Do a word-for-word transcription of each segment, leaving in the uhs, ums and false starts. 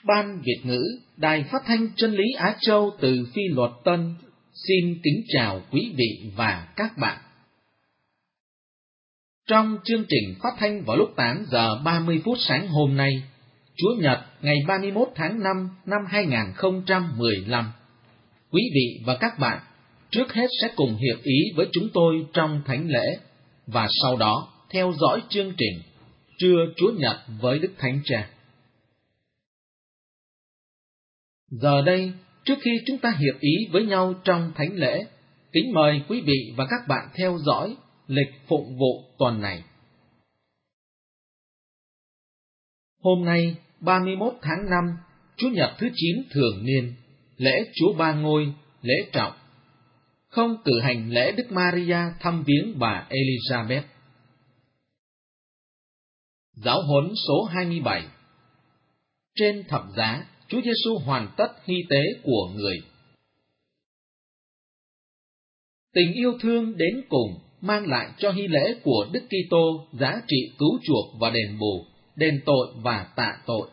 Ban Việt ngữ, Đài Phát thanh Chân lý Á Châu từ Phi Luật Tân xin kính chào quý vị và các bạn. Trong chương trình phát thanh vào lúc tám giờ ba mươi phút sáng hôm nay, Chúa Nhật ngày ba mươi mốt tháng năm năm hai nghìn không trăm mười lăm, quý vị và các bạn trước hết sẽ cùng hiệp ý với chúng tôi trong thánh lễ, và sau đó theo dõi chương trình Trưa Chúa Nhật với Đức Thánh Cha. Giờ đây, trước khi chúng ta hiệp ý với nhau trong thánh lễ, kính mời quý vị và các bạn theo dõi lịch phụng vụ tuần này. Hôm nay, ba mươi mốt tháng năm, Chủ nhật thứ chín thường niên, lễ Chúa Ba Ngôi, lễ trọng. Không cử hành lễ Đức Maria thăm viếng bà Elizabeth. Giáo huấn số hai mươi bảy. Trên thập giá, Chúa Giêsu hoàn tất hy tế của người. Tình yêu thương đến cùng mang lại cho hy lễ của Đức Kitô giá trị cứu chuộc và đền bù, đền tội và tạ tội.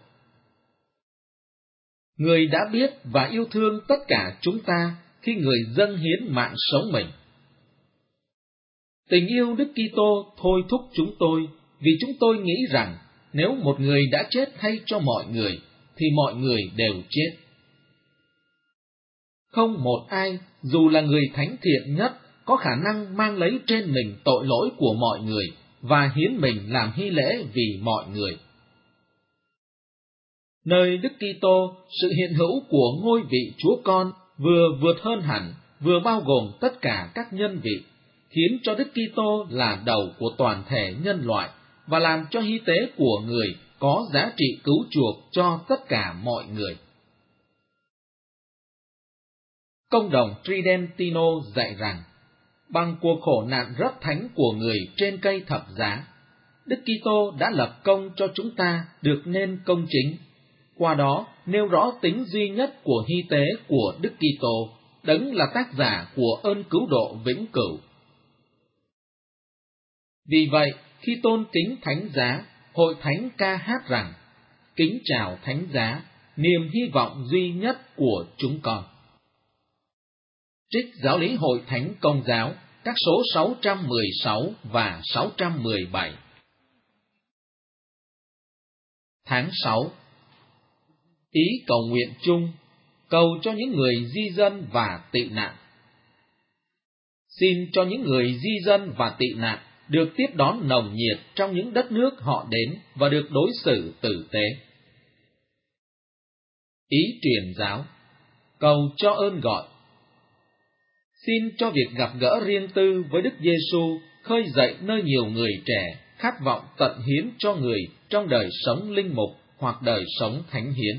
Người đã biết và yêu thương tất cả chúng ta khi người dâng hiến mạng sống mình. Tình yêu Đức Kitô thôi thúc chúng tôi vì chúng tôi nghĩ rằng nếu một người đã chết thay cho mọi người, thì mọi người đều chết. Không một ai, dù là người thánh thiện nhất, có khả năng mang lấy trên mình tội lỗi của mọi người và hiến mình làm hy lễ vì mọi người. Nơi Đức Kitô, sự hiện hữu của ngôi vị Chúa Con vừa vượt hơn hẳn, vừa bao gồm tất cả các nhân vị, khiến cho Đức Kitô là đầu của toàn thể nhân loại và làm cho hy tế của người có giá trị cứu chuộc cho tất cả mọi người. Công đồng Tridentino dạy rằng, bằng cuộc khổ nạn rất thánh của người trên cây thập giá, Đức Kitô đã lập công cho chúng ta được nên công chính, qua đó nêu rõ tính duy nhất của hy tế của Đức Kitô, đấng là tác giả của ơn cứu độ vĩnh cửu. Vì vậy, khi tôn kính thánh giá, hội thánh ca hát rằng, kính chào thánh giá, niềm hy vọng duy nhất của chúng con. Trích Giáo lý Hội Thánh Công giáo, các số sáu trăm mười sáu và sáu trăm mười bảy. Tháng sáu. Ý cầu nguyện chung, cầu cho những người di dân và tị nạn. Xin cho những người di dân và tị nạn được tiếp đón nồng nhiệt trong những đất nước họ đến và được đối xử tử tế. Ý truyền giáo, cầu cho ơn gọi. Xin cho việc gặp gỡ riêng tư với Đức Giêsu khơi dậy nơi nhiều người trẻ khát vọng tận hiến cho người trong đời sống linh mục hoặc đời sống thánh hiến.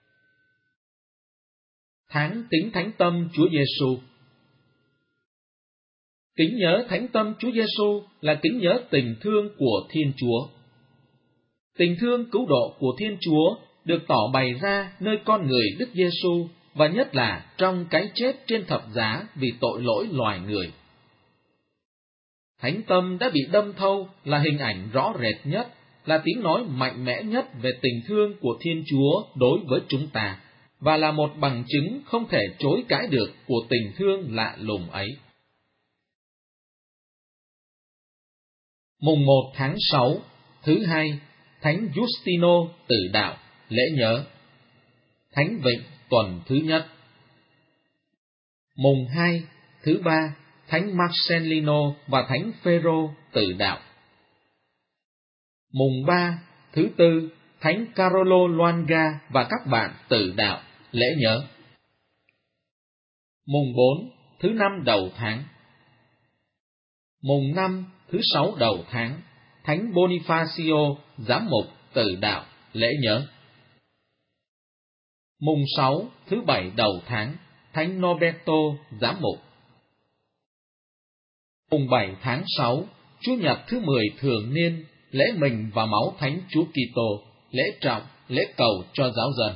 Tháng kính thánh tâm Chúa Giêsu. Kính nhớ thánh tâm Chúa Giêsu là kính nhớ tình thương của Thiên Chúa. Tình thương cứu độ của Thiên Chúa được tỏ bày ra nơi con người Đức Giêsu, và nhất là trong cái chết trên thập giá vì tội lỗi loài người. Thánh tâm đã bị đâm thâu là hình ảnh rõ rệt nhất, là tiếng nói mạnh mẽ nhất về tình thương của Thiên Chúa đối với chúng ta, và là một bằng chứng không thể chối cãi được của tình thương lạ lùng ấy. Mùng một tháng sáu, thứ hai, Thánh Giustino Tử Đạo, lễ nhớ. Thánh Vịnh tuần thứ nhất. Mùng hai, thứ ba, Thánh Marcellino và Thánh Phêrô Tử Đạo. Mùng ba, thứ tư, Thánh Carolo Luanga và các bạn Tử Đạo, lễ nhớ. Mùng bốn, thứ năm đầu tháng. Mùng năm, thứ sáu đầu tháng, Thánh Bonifacio, giám mục Tử Đạo, lễ nhớ. Mùng sáu, thứ bảy đầu tháng, Thánh Norberto, giám mục. Mùng bảy tháng sáu, Chủ nhật thứ mười thường niên, lễ mình và máu Thánh Chúa Kitô, lễ trọng, lễ cầu cho giáo dân.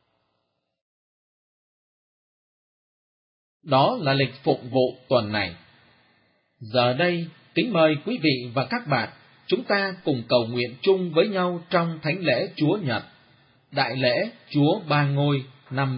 Đó là lịch phụng vụ tuần này. Giờ đây, kính mời quý vị và các bạn, chúng ta cùng cầu nguyện chung với nhau trong thánh lễ Chúa Nhật. Đại lễ Chúa Ba Ngôi năm B.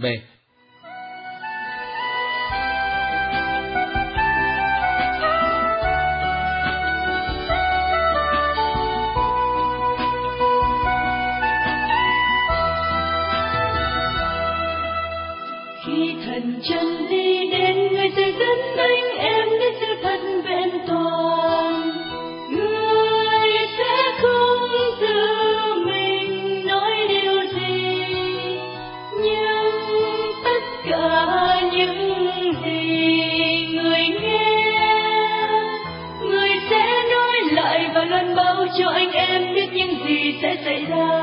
Khi thần chân đi đến, người sẽ dẫn anh em đến sự thật vẹn toàn. Người sẽ không tự mình nói điều gì, nhưng tất cả những gì người nghe, người sẽ nói lại và loan báo cho anh em biết những gì sẽ xảy ra.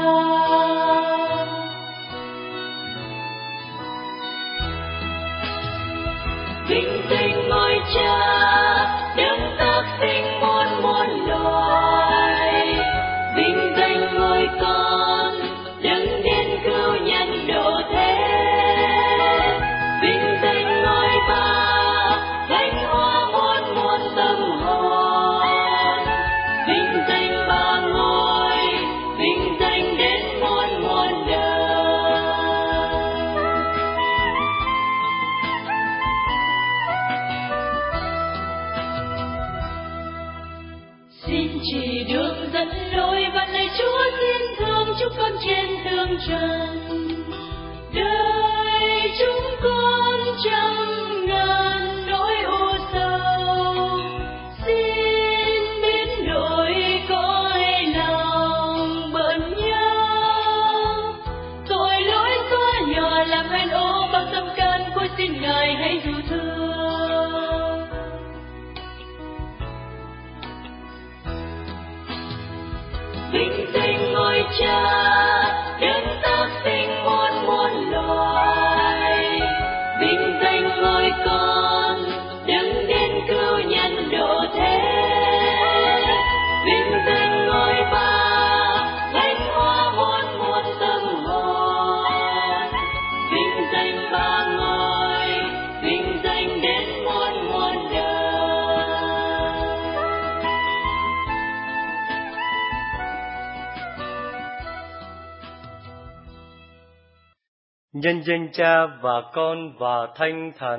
Vinh danh ngôi Cha đấng tác sinh muôn muôn loài, vinh danh ngôi Con đấng đến cứu nhân độ thế, vinh danh ngôi Ba thánh hóa muôn muôn tâm hồn, vinh danh Ba Ngôi, vinh danh đến muôn muôn đời. Xin chỉ đường dẫn lối và lời Chúa thiên thương chúc con trên thương trần. Đời chúng con trăm ngàn nỗi u sầu, xin biến đổi cõi lòng bận nhau. Tội lỗi xóa nhòa làm hoen ố bao tâm can của xin Ngài hãy dù thương. Vinh danh ngôi Cha đấng tác sinh muôn muôn loài, vinh danh ngôi Con đấng đến cứu nhân độ thế, vinh danh ngôi Ba thánh hóa muôn muôn tâm hồn, vinh danh Ba Ngôi, vinh danh đến muôn muôn đời. Nhân danh Cha và Con và Thánh Thần.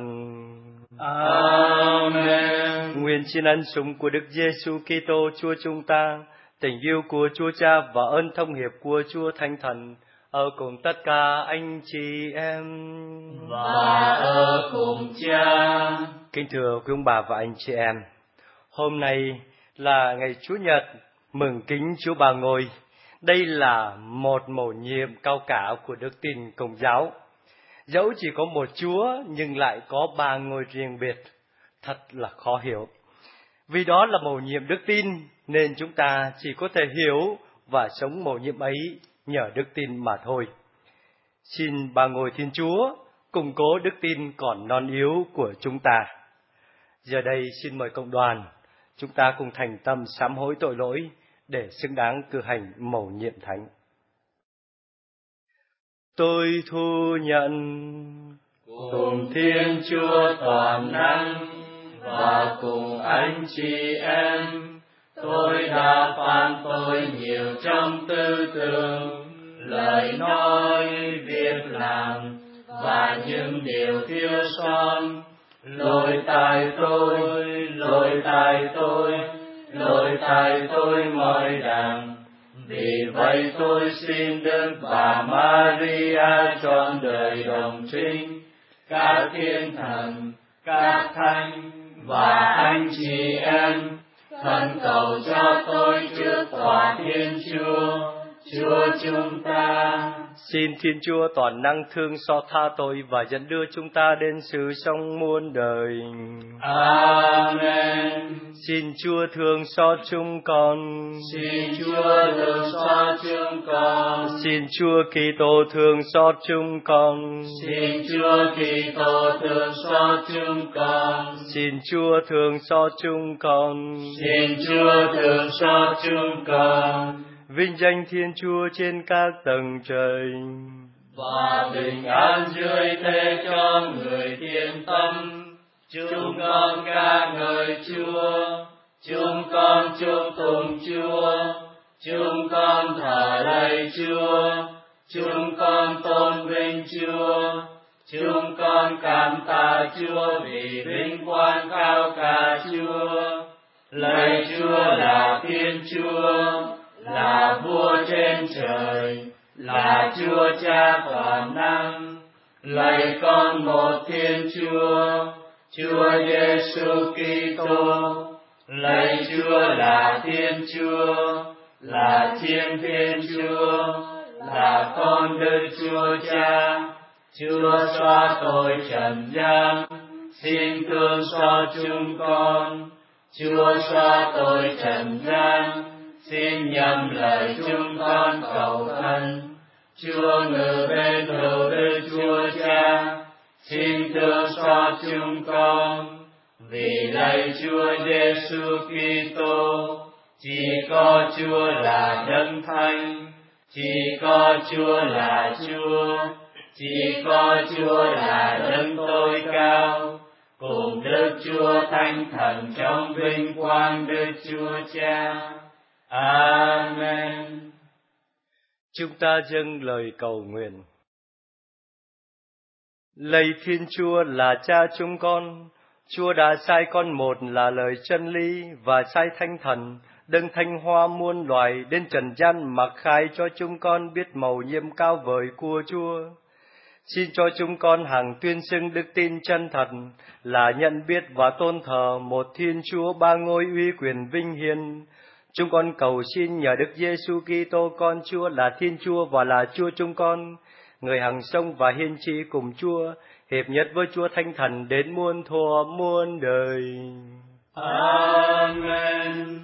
Amen. Nguyện xin ân sủng của Đức Giêsu Kitô Chúa chúng ta, tình yêu của Chúa Cha và ơn thông hiệp của Chúa Thánh Thần ở cùng tất cả anh chị em Và ở cùng Cha. Kính thưa quý ông bà và anh chị em, hôm nay là ngày Chủ nhật mừng kính Chúa Ba Ngôi. Đây là một mầu nhiệm cao cả của đức tin Công giáo. Dẫu chỉ có một Chúa nhưng lại có ba ngôi riêng biệt, thật là khó hiểu. Vì đó là mầu nhiệm đức tin nên chúng ta chỉ có thể hiểu và sống mầu nhiệm ấy nhờ đức tin mà thôi. Xin ba ngôi Thiên Chúa củng cố đức tin còn non yếu của chúng ta. Giờ đây xin mời cộng đoàn, chúng ta cùng thành tâm sám hối tội lỗi để xứng đáng cử hành mầu nhiệm thánh. Tôi thu nhận Cùng Thiên Chúa toàn năng và cùng anh chị em, tôi đã phạm tội nhiều trong tư tưởng, lời nói, việc làm và những điều thiếu sót. Lỗi tại tôi, lỗi tại tôi, lỗi tại tôi mọi đàng. Vì vậy tôi xin Đức Bà Maria trọn đời đồng trinh, các thiên thần, các thánh và anh chị em, khẩn cầu cho tôi trước tòa Thiên Chúa, Chúa chúng ta. Xin Thiên Chúa toàn năng thương xót tha tội và dẫn đưa chúng ta đến sự sống muôn đời. Amen. Xin Chúa thương xót chúng con. Xin Chúa thương xót chúng con. Xin Chúa Kitô thương xót chúng con. Xin Chúa Kitô thương xót chúng con. Xin Chúa thương xót chúng con. Xin Chúa thương xót chúng con. Vinh danh Thiên Chúa trên các tầng trời, và bình an dưới thế cho người thiện tâm. Chúng con ca ngợi Chúa, chúng con chúc tụng Chúa, chúng con thờ lạy Chúa, chúng con tôn vinh Chúa. Chúng con cảm tạ Chúa vì vinh quang cao cả Chúa. Lạy Chúa là Thiên Chúa, là Vua trên trời, là Chúa Cha toàn năng. Lạy Con một Thiên Chúa, Chúa Giêsu Kitô. Lạy Chúa là Thiên Chúa, là Thiên Thiên Chúa, là Con Đức Chúa Cha. Chúa xóa tội trần gian, xin thương xót chúng con. Chúa xóa tội trần gian, xin nhầm lời chúng con cầu khẩn. Chúa ngự bên hữu Đức Chúa Cha, xin thương xót chúng con. Vì lạy Chúa Giêsu Kitô, chỉ có Chúa là Đấng Thánh, chỉ có Chúa là Chúa, chỉ có Chúa là Đấng tối cao, cùng Đức Chúa Thánh Thần trong vinh quang Đức Chúa Cha. Amen. Chúng ta dâng lời cầu nguyện. Lạy Thiên Chúa là Cha chúng con, Chúa đã sai con một là lời chân lý và sai Thánh Thần, Đấng thanh hoa muôn loài đến trần gian mặc khai cho chúng con biết mầu nhiệm cao vời của Chúa. Xin cho chúng con hằng tuyên xưng đức tin chân thật là nhận biết và tôn thờ một Thiên Chúa ba ngôi uy quyền vinh hiển. Chúng con cầu xin nhờ Đức Giêsu Kitô con Chúa là Thiên Chúa và là Chúa chúng con, người hằng sống và hiên trị cùng Chúa, hiệp nhất với Chúa Thánh Thần đến muôn thuở muôn đời. Amen.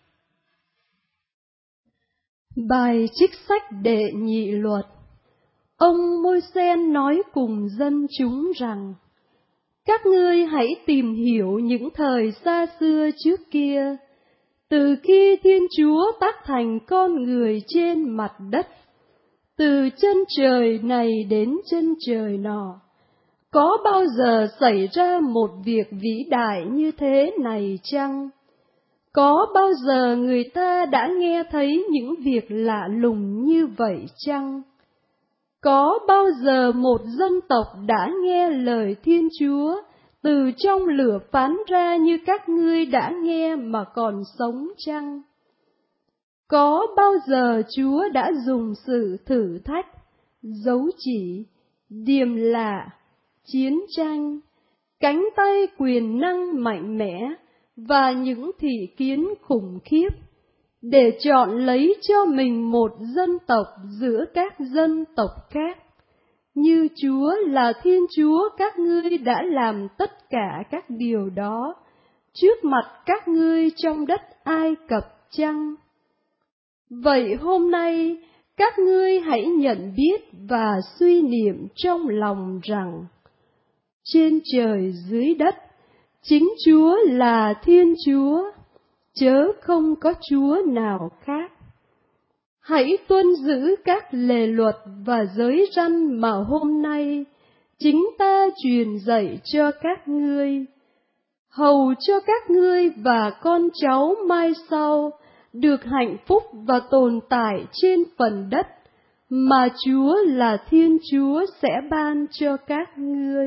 Bài trích sách Đệ Nhị Luật. Ông Môi-se nói cùng dân chúng rằng: Các ngươi hãy tìm hiểu những thời xa xưa trước kia, từ khi Thiên Chúa tác thành con người trên mặt đất, từ chân trời này đến chân trời nọ. Có bao giờ xảy ra một việc vĩ đại như thế này chăng? Có bao giờ người ta đã nghe thấy những việc lạ lùng như vậy chăng? Có bao giờ một dân tộc đã nghe lời Thiên Chúa từ trong lửa phán ra như các ngươi đã nghe mà còn sống chăng? Có bao giờ Chúa đã dùng sự thử thách, dấu chỉ, điềm lạ, chiến tranh, cánh tay quyền năng mạnh mẽ và những thị kiến khủng khiếp để chọn lấy cho mình một dân tộc giữa các dân tộc khác, như Chúa là Thiên Chúa các ngươi đã làm tất cả các điều đó trước mặt các ngươi trong đất Ai Cập chăng? Vậy hôm nay các ngươi hãy nhận biết và suy niệm trong lòng rằng trên trời dưới đất chính Chúa là Thiên Chúa, chớ không có Chúa nào khác. Hãy tuân giữ các lề luật và giới răn mà hôm nay chính ta truyền dạy cho các ngươi, hầu cho các ngươi và con cháu mai sau được hạnh phúc và tồn tại trên phần đất mà Chúa là Thiên Chúa sẽ ban cho các ngươi.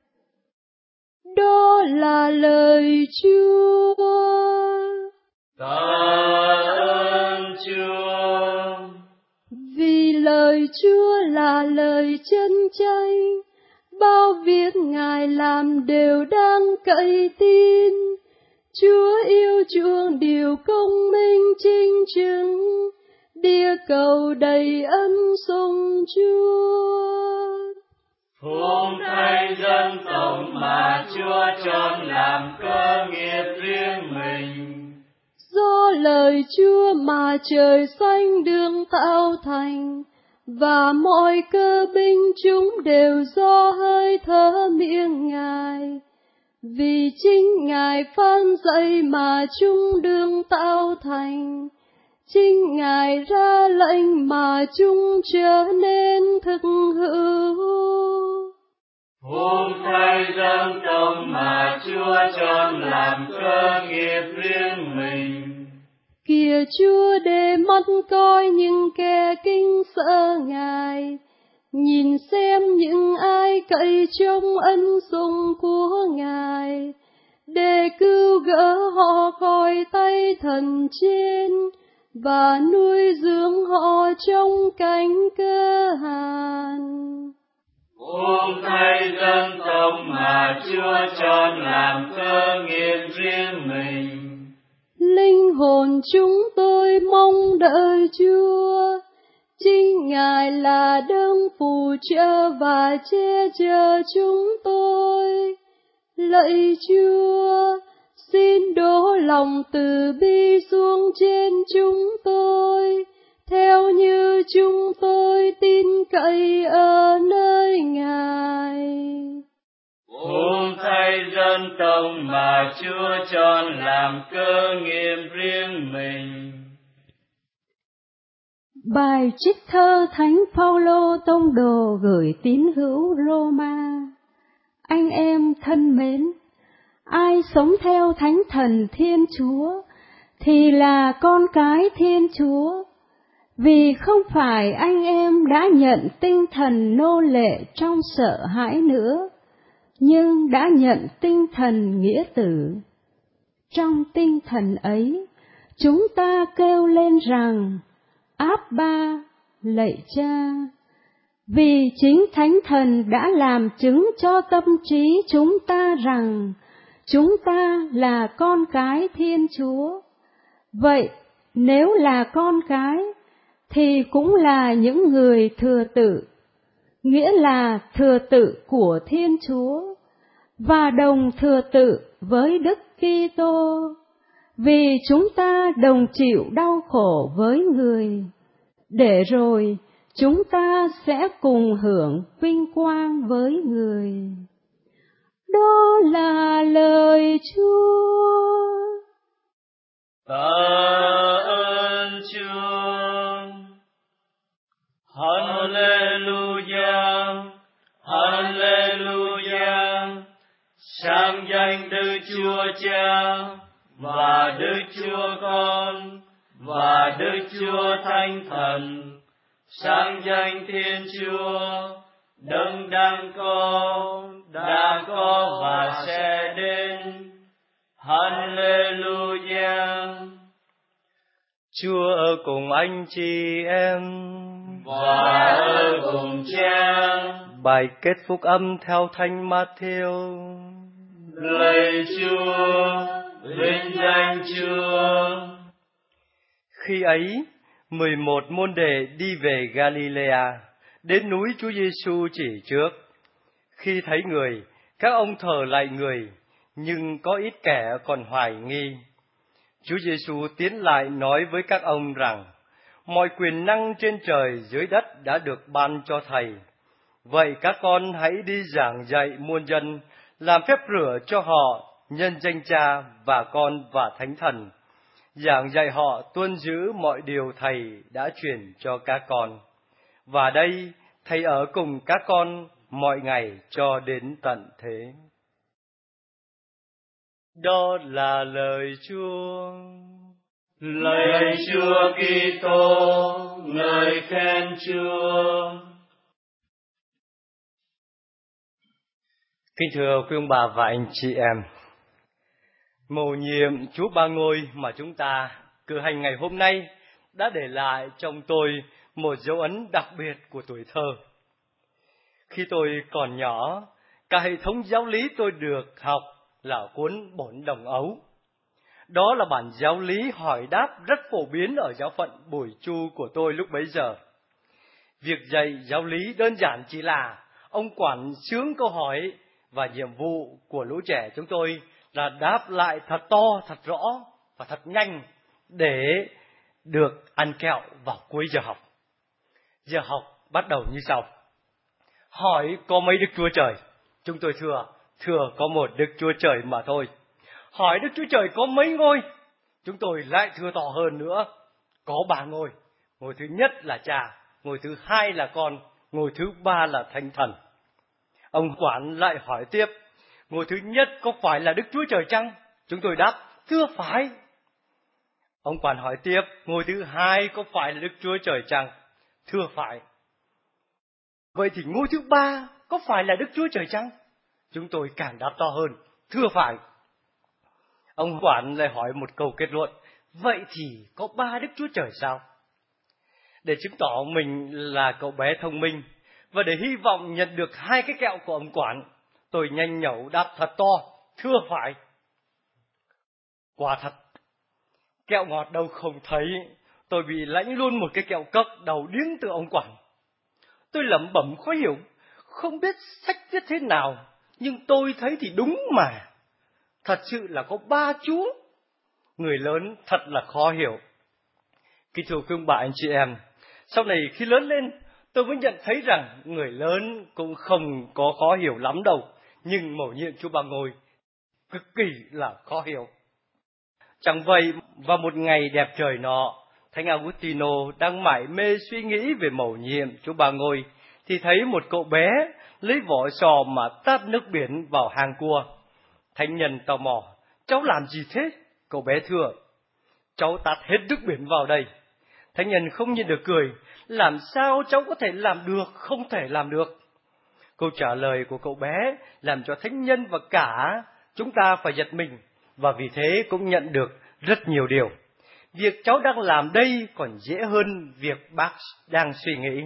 Đó là lời Chúa. Tạ ơn Chúa. Vì lời Chúa là lời chân chánh, bao việc Ngài làm đều đang cậy tin. Chúa yêu chuộng điều công minh chính chứng, địa cầu đầy ân sủng Chúa. Phúc thay dân tộc mà Chúa chọn làm cơ nghiệp riêng mình. Do lời Chúa mà trời xanh đường tạo thành, và mọi cơ binh chúng đều do hơi thở miệng Ngài. Vì chính Ngài phán dạy mà chúng đường tạo thành, chính Ngài ra lệnh mà chúng trở nên thực hữu. Phúc thay dân tộc mà Chúa chọn làm cơ nghiệp riêng mình. Kìa lời Chúa để mắt coi những kẻ kính sợ Ngài, nhìn xem những ai cậy trong ân sủng của Ngài, để cứu gỡ họ khỏi tay thần trên và nuôi dưỡng họ trong cảnh cơ hàn. Buông thay dân tộc mà Chúa chọn làm cơ nghiệp riêng mình. Linh hồn chúng tôi mong đợi Chúa, chính Ngài là đấng phù trợ và che chở chúng tôi. Lạy Chúa, xin đổ lòng từ bi xuống trên chúng tôi, theo như chúng tôi tin cậy ở nơi Ngài. Buông thay dân tộc mà Chúa chọn làm cơ nghiệp riêng mình. Bài trích thơ Thánh Phaolô tông đồ gửi tín hữu Roma. Anh em thân mến, ai sống theo Thánh Thần Thiên Chúa thì là con cái Thiên Chúa, vì không phải anh em đã nhận tinh thần nô lệ trong sợ hãi nữa, nhưng đã nhận tinh thần nghĩa tử. Trong tinh thần ấy, chúng ta kêu lên rằng, Áp Ba, lạy Cha, vì chính Thánh Thần đã làm chứng cho tâm trí chúng ta rằng chúng ta là con cái Thiên Chúa. Vậy, nếu là con cái, thì cũng là những người thừa tự, nghĩa là thừa tự của Thiên Chúa, và đồng thừa tự với Đức Kitô, vì chúng ta đồng chịu đau khổ với người, để rồi chúng ta sẽ cùng hưởng vinh quang với người. Đó là lời Chúa. Tạ ơn Chúa. Hallelujah, Hallelujah. Sáng danh Đức Chúa Cha và Đức Chúa Con và Đức Chúa Thánh Thần. Sáng danh Thiên Chúa, đấng đang có, đã có và sẽ đến. Hallelujah. Chúa ở cùng anh chị em và ở cùng Cha. Bài kết phúc âm theo Thánh Matthew. Lạy Chúa, vinh danh Chúa. Khi ấy, mười một môn đệ đi về Galilea, đến núi Chúa Giêsu chỉ trước. Khi thấy người, các ông thờ lạy người, nhưng có ít kẻ còn hoài nghi. Chúa Giêsu tiến lại nói với các ông rằng, mọi quyền năng trên trời dưới đất đã được ban cho Thầy. Vậy các con hãy đi giảng dạy muôn dân, làm phép rửa cho họ nhân danh Cha và Con và Thánh Thần, giảng dạy họ tuân giữ mọi điều Thầy đã truyền cho các con. Và đây, Thầy ở cùng các con mọi ngày cho đến tận thế. Đó là lời Chúa. Lạy Chúa Kitô, ngợi khen Chúa. Kính thưa quý ông bà và anh chị em, mầu nhiệm Chúa Ba Ngôi mà chúng ta cử hành ngày hôm nay đã để lại trong tôi một dấu ấn đặc biệt của tuổi thơ. Khi tôi còn nhỏ, cả hệ thống giáo lý tôi được học là cuốn Bổn Đồng Ấu. Đó là bản giáo lý hỏi đáp rất phổ biến ở giáo phận Bùi Chu của tôi lúc bấy giờ. Việc dạy giáo lý đơn giản chỉ là ông quản xướng câu hỏi, và nhiệm vụ của lũ trẻ chúng tôi là đáp lại thật to, thật rõ và thật nhanh để được ăn kẹo vào cuối giờ học. Giờ học bắt đầu như sau. Hỏi có mấy Đức Chúa Trời? Chúng tôi thưa, thưa có một Đức Chúa Trời mà thôi. Hỏi Đức Chúa Trời có mấy ngôi? Chúng tôi lại thưa tỏ hơn nữa, có ba ngôi. Ngôi thứ nhất là Cha, ngôi thứ hai là Con, ngôi thứ ba là Thánh Thần. Ông quản lại hỏi tiếp, ngôi thứ nhất có phải là Đức Chúa Trời chăng? Chúng tôi đáp, thưa phải. Ông quản hỏi tiếp, ngôi thứ hai có phải là Đức Chúa Trời chăng? Thưa phải. Vậy thì ngôi thứ ba có phải là Đức Chúa Trời chăng? Chúng tôi càng đáp to hơn, thưa phải. Ông quản lại hỏi một câu kết luận, vậy thì có ba Đức Chúa Trời sao? Để chứng tỏ mình là cậu bé thông minh, và để hy vọng nhận được hai cái kẹo của ông quản, tôi nhanh nhẩu đáp thật to, thưa phải. Quả thật, kẹo ngọt đâu không thấy, tôi bị lãnh luôn một cái kẹo cốc đầu điếng từ ông quản. Tôi lẩm bẩm khó hiểu, không biết sách viết thế nào, nhưng tôi thấy thì đúng mà. Thật sự là có ba Chúa. Người lớn thật là khó hiểu. Kính thưa quý ông bà anh chị em, sau này khi lớn lên, tôi mới nhận thấy rằng người lớn cũng không có khó hiểu lắm đâu, nhưng mầu nhiệm Chúa Ba Ngôi cực kỳ là khó hiểu. Chẳng vậy, vào một ngày đẹp trời nọ, Thánh Agustino đang mải mê suy nghĩ về mầu nhiệm Chúa Ba Ngôi, thì thấy một cậu bé lấy vỏ sò mà tát nước biển vào hang cua. Thánh nhân tò mò, cháu làm gì thế? Cậu bé thưa, cháu tát hết nước biển vào đây. Thánh nhân không nhìn được cười, làm sao cháu có thể làm được, không thể làm được. Câu trả lời của cậu bé làm cho thánh nhân và cả chúng ta phải giật mình, và vì thế cũng nhận được rất nhiều điều. Việc cháu đang làm đây còn dễ hơn việc bác đang suy nghĩ.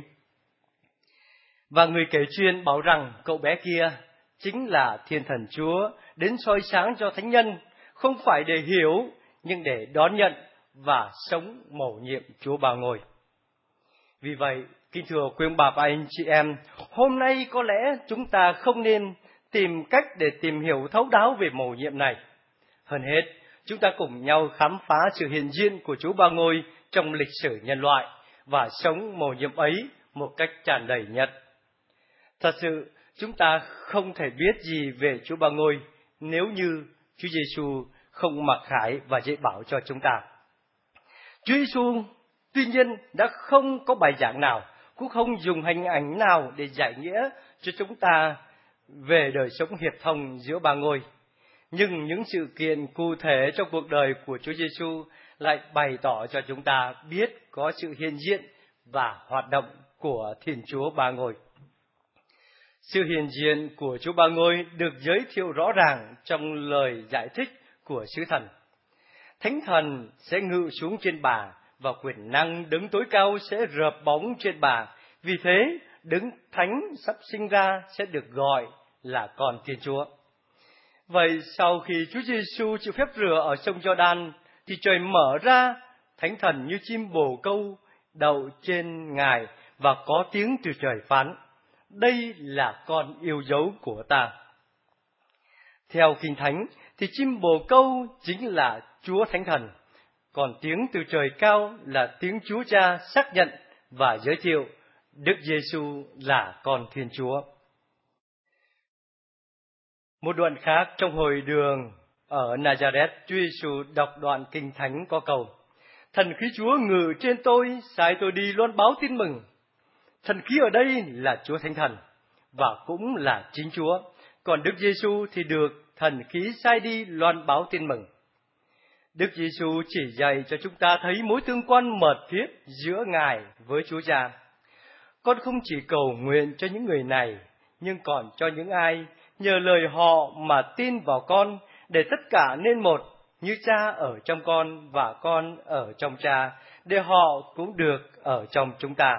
Và người kể chuyện bảo rằng cậu bé kia chính là Thiên Thần Chúa đến soi sáng cho thánh nhân, không phải để hiểu, nhưng để đón nhận và sống mầu nhiệm Chúa Ba Ngôi. Vì vậy, kính thưa quý ông bà và anh chị em, hôm nay có lẽ chúng ta không nên tìm cách để tìm hiểu thấu đáo về mầu nhiệm này. Hơn hết, chúng ta cùng nhau khám phá sự hiện diện của Chúa Ba Ngôi trong lịch sử nhân loại và sống mầu nhiệm ấy một cách tràn đầy nhất. Thật sự, chúng ta không thể biết gì về Chúa Ba Ngôi nếu như Chúa Giêsu không mặc khải và dạy bảo cho chúng ta. Chúa Giêsu tuy nhiên đã không có bài giảng nào, cũng không dùng hình ảnh nào để giải nghĩa cho chúng ta về đời sống hiệp thông giữa ba ngôi. Nhưng những sự kiện cụ thể trong cuộc đời của Chúa Giêsu lại bày tỏ cho chúng ta biết có sự hiện diện và hoạt động của Thiên Chúa Ba Ngôi. Sự hiện diện của Chúa Ba Ngôi được giới thiệu rõ ràng trong lời giải thích của sứ thần. Thánh thần sẽ ngự xuống trên bà, và quyền năng đứng tối cao sẽ rợp bóng trên bà. Vì thế, đấng thánh sắp sinh ra sẽ được gọi là con Thiên Chúa. Vậy sau khi Chúa Giêsu chịu phép rửa ở sông Giođan, thì trời mở ra, thánh thần như chim bồ câu đậu trên Ngài, và có tiếng từ trời phán: đây là con yêu dấu của ta. Theo Kinh Thánh thì chim bồ câu chính là Chúa Thánh Thần, còn tiếng từ trời cao là tiếng Chúa Cha xác nhận và giới thiệu Đức Giêsu là con Thiên Chúa. Một đoạn khác trong hồi đường ở Nazareth, Chúa Giêsu đọc đoạn Kinh Thánh có câu: Thần khí Chúa ngự trên tôi, sai tôi đi loan báo tin mừng. Thần khí ở đây là Chúa Thánh Thần, và cũng là chính Chúa. Còn Đức Giêsu thì được thần khí sai đi loan báo tin mừng. Đức Giêsu chỉ dạy cho chúng ta thấy mối tương quan mật thiết giữa Ngài với Chúa Cha. Con không chỉ cầu nguyện cho những người này, nhưng còn cho những ai nhờ lời họ mà tin vào con, để tất cả nên một, như Cha ở trong con và con ở trong Cha, để họ cũng được ở trong chúng ta.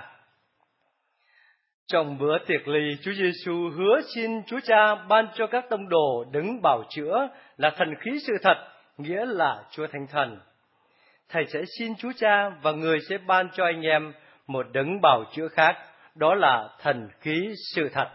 Trong bữa tiệc ly, Chúa Giêsu hứa xin Chúa Cha ban cho các tông đồ đứng bảo chữa là thần khí sự thật, nghĩa là Chúa Thánh Thần. Thầy sẽ xin Chúa Cha và người sẽ ban cho anh em một đấng bảo chữa khác, đó là thần khí sự thật.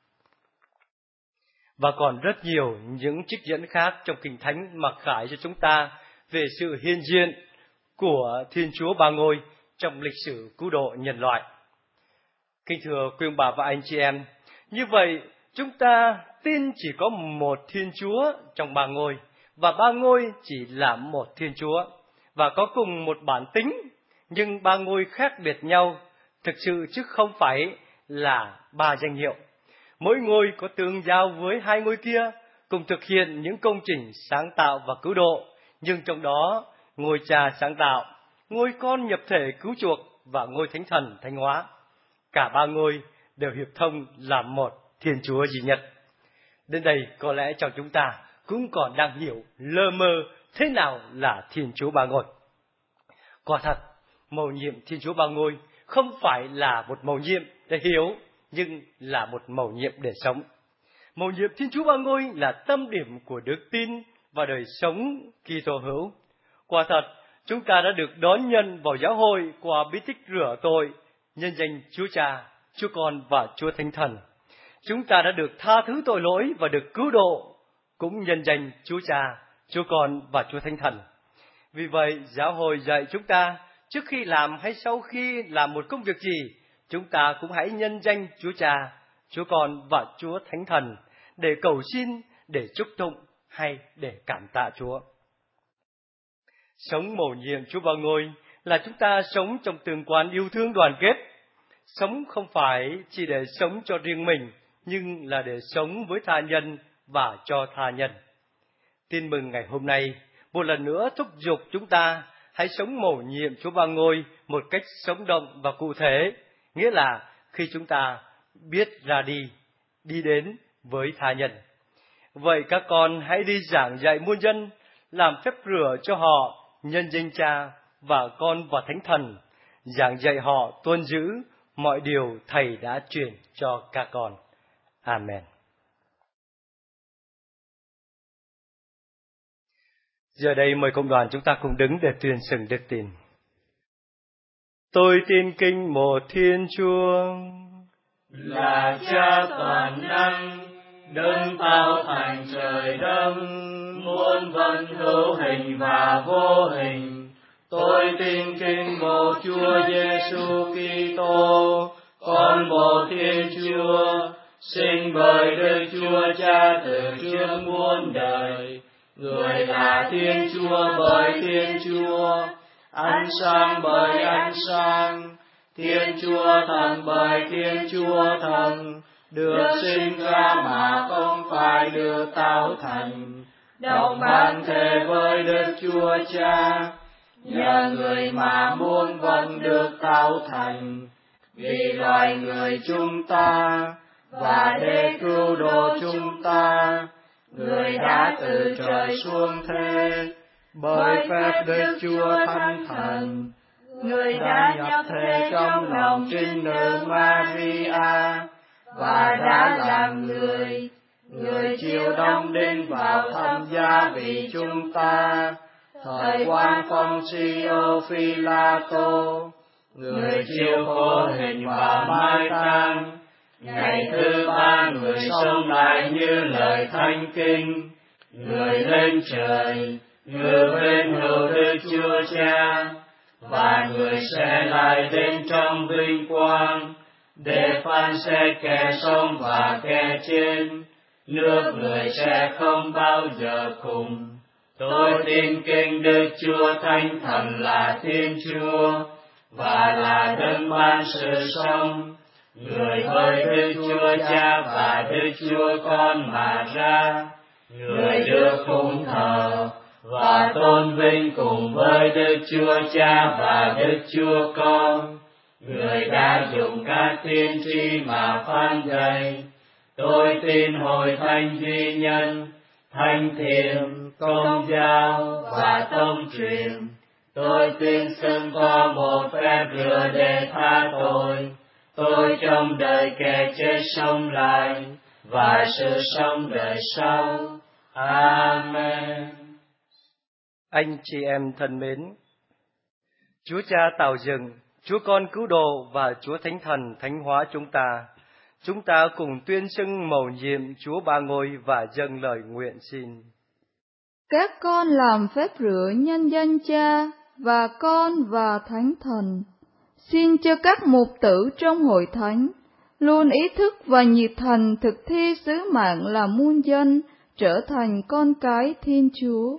Và còn rất nhiều những trích dẫn khác trong Kinh Thánh mặc khải cho chúng ta về sự hiện diện của Thiên Chúa Ba Ngôi trong lịch sử cứu độ nhân loại. Kính thưa quý ông bà và anh chị em, như vậy chúng ta tin chỉ có một Thiên Chúa trong ba ngôi, và ba ngôi chỉ là một Thiên Chúa, và có cùng một bản tính, nhưng ba ngôi khác biệt nhau, thực sự chứ không phải là ba danh hiệu. Mỗi ngôi có tương giao với hai ngôi kia, cùng thực hiện những công trình sáng tạo và cứu độ, nhưng trong đó ngôi Cha sáng tạo, ngôi Con nhập thể cứu chuộc và ngôi Thánh Thần thánh hóa. Cả ba ngôi đều hiệp thông làm một Thiên Chúa duy nhất. Đến đây có lẽ trong chúng ta cũng còn đang hiểu lơ mơ thế nào là Thiên Chúa ba ngôi. Quả thật, mầu nhiệm Thiên Chúa ba ngôi không phải là một mầu nhiệm để hiểu, nhưng là một mầu nhiệm để sống. Mầu nhiệm Thiên Chúa ba ngôi là tâm điểm của đức tin và đời sống Kitô hữu. Quả thật, chúng ta đã được đón nhận vào giáo hội qua bí tích rửa tội, nhân danh Chúa Cha, Chúa Con và Chúa Thánh Thần. Chúng ta đã được tha thứ tội lỗi và được cứu độ, cũng nhân danh Chúa Cha, Chúa Con và Chúa Thánh Thần. Vì vậy, giáo hội dạy chúng ta, trước khi làm hay sau khi làm một công việc gì, chúng ta cũng hãy nhân danh Chúa Cha, Chúa Con và Chúa Thánh Thần để cầu xin, để chúc tụng hay để cảm tạ Chúa. Sống mầu nhiệm Chúa ba ngôi là chúng ta sống trong tương quan yêu thương đoàn kết. Sống không phải chỉ để sống cho riêng mình, nhưng là để sống với tha nhân và cho tha nhân. Tin mừng ngày hôm nay một lần nữa thúc giục chúng ta hãy sống mầu nhiệm Chúa ba ngôi một cách sống động và cụ thể, nghĩa là khi chúng ta biết ra đi, đi đến với tha nhân. Vậy các con hãy đi giảng dạy muôn dân, làm phép rửa cho họ nhân danh Cha và Con và Thánh Thần, giảng dạy họ tuân giữ mọi điều Thầy đã truyền cho các con. Amen. Giờ đây mời cộng đoàn chúng ta cùng đứng để tuyên xưng đức tin. Tôi tin kính một Thiên Chúa, là Cha toàn năng, đấng tạo thành trời đất, muôn vật hữu hình và vô hình. Tôi tin kính một Chúa Giêsu Kitô, Con một Thiên Chúa, sinh bởi Đức Chúa Cha từ trước muôn đời. Người là Thiên Chúa bởi Thiên Chúa, ánh sáng bởi ánh sáng, Thiên Chúa Thần bởi Thiên Chúa Thần, được sinh ra mà không phải được tạo thành, đồng bản thể với Đức Chúa Cha. Nhờ người mà muôn vật được tạo thành, vì loài người chúng ta, và để cứu độ chúng ta, Người đã từ trời xuống thế, bởi phép Đức Chúa Thánh Thần. Người đã nhập thể trong lòng trinh nữ Maria, và đã làm người. Người chịu đóng đinh vào thập giá vì chúng ta, thời quan Poncio Pilato. Người chịu khổ hình và mai táng. Ngày thứ ba người sống lại như lời Thánh Kinh. Người lên trời, ngự bên hữu Đức Chúa Cha, và người sẽ lại đến trong vinh quang, để phán xét kẻ sống và kẻ chết. Nước người sẽ không bao giờ cùng. Tôi tin kính Đức Chúa Thánh Thần là Thiên Chúa, và là đấng ban sự sống. Người với Đức Chúa Cha và Đức Chúa Con mà ra. Người được phụng thờ và tôn vinh cùng với Đức Chúa Cha và Đức Chúa Con. Người đã dùng các tiên tri mà phán dạy. Tôi tin hội thánh duy nhân, thánh thiện, công giáo và tông truyền. Tôi tin xưng có một phép rửa để tha tội. Tôi trong đời kẻ chết sống lại, và sự sống đời sau. Amen. Anh chị em thân mến, Chúa Cha tạo dựng, Chúa Con cứu độ và Chúa Thánh Thần thánh hóa chúng ta. Chúng ta cùng tuyên xưng mầu nhiệm Chúa ba ngôi và dâng lời nguyện xin. Các con làm phép rửa nhân danh Cha và Con và Thánh Thần. Xin cho các mục tử trong hội thánh luôn ý thức và nhiệt thành thực thi sứ mạng làm muôn dân trở thành con cái Thiên Chúa.